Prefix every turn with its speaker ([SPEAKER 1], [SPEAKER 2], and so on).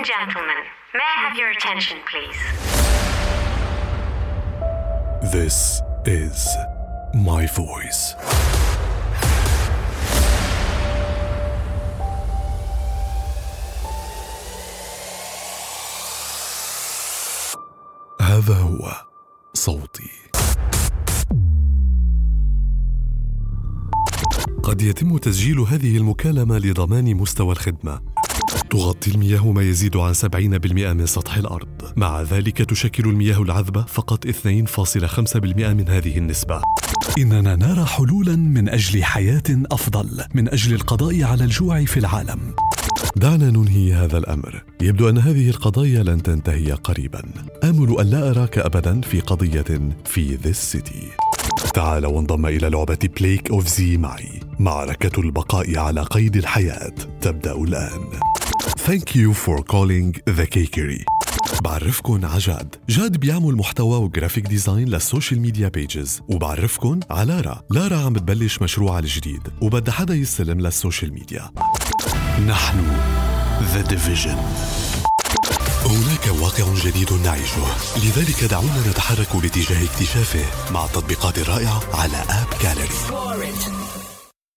[SPEAKER 1] gentlemen, may I have your attention, please?
[SPEAKER 2] This is my voice. هذا هو صوتي. قد يتم تسجيل هذه المكالمة لضمان مستوى الخدمة. تغطي المياه ما يزيد عن 70% من سطح الأرض. مع ذلك تشكل المياه العذبة فقط 2.5% من هذه النسبة. إننا نرى حلولاً من أجل حياة أفضل، من أجل القضاء على الجوع في العالم. دعنا ننهي هذا الأمر. يبدو أن هذه القضايا لن تنتهي قريباً. آمل أن لا أراك أبداً في قضية في This City. تعال وانضم إلى لعبة بليك أوف زي معي. معركة البقاء على قيد الحياة تبدأ الآن. Thank you for calling the Cakery. بعرفكن عجاد. جاد بيعمل محتوى وجرافيك ديزاين للسوشيال ميديا بيجز. وبعرفكن على لارا عم بتبلش مشروع الجديد وبدها حدا يستلم للسوشيال ميديا. نحن The Division. هناك واقع جديد نعيشه، لذلك دعونا نتحرك لاتجاه اكتشافه مع التطبيقات الرائعة على آب جاليري.